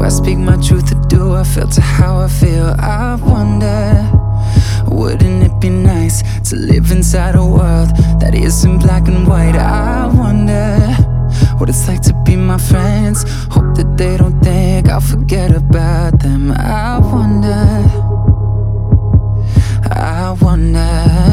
I speak my truth or do I filter how I feel? I wonder, wouldn't it be nice to live inside a world that isn't black and white? I wonder what it's like to be my friends. Hope that they don't think I'll forget about them. I wonder, I wonder.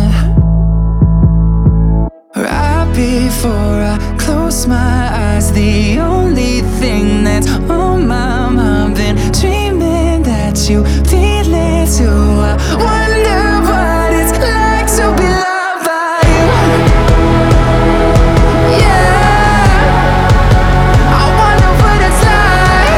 Right before I close my eyes, the only thing that's on my mind, been dreaming that you feel it too. I wonder what it's like to be loved by you. Yeah, I wonder what it's like.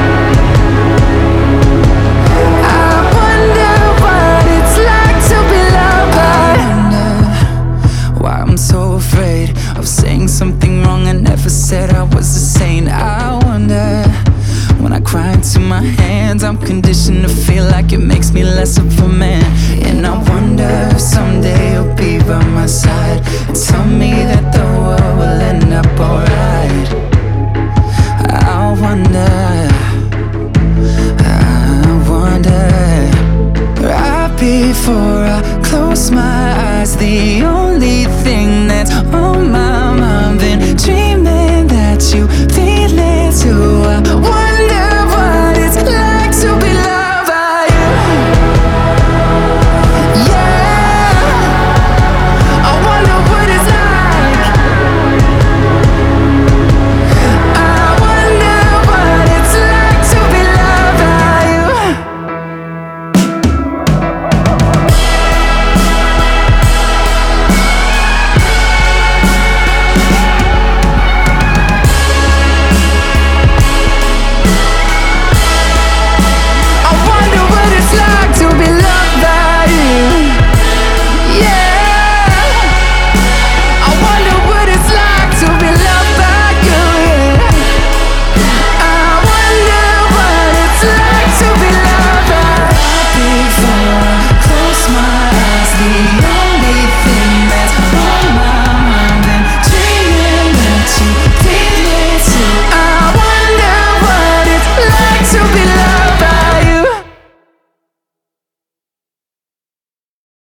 I wonder what it's like to be loved by you. I wonder why I'm so afraid of saying something wrong I never said I was a saint. I wonder, when I cry into my hands, I'm conditioned to feel like it makes me less of a man. And I wonder if someday you'll be by my side and tell me that the world will end up alright. I wonder, I wonder. Right before I close my eyes, the only thing that's on my mind, been dreaming that you feel it too.